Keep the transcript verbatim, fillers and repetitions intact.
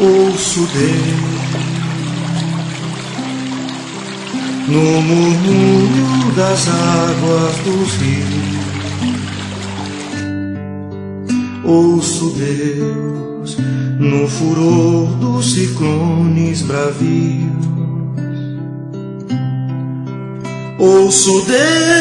Ouço Deus no murmúrio das águas dos rios. Ouço Deus no furor dos ciclones bravios. Ouço Deus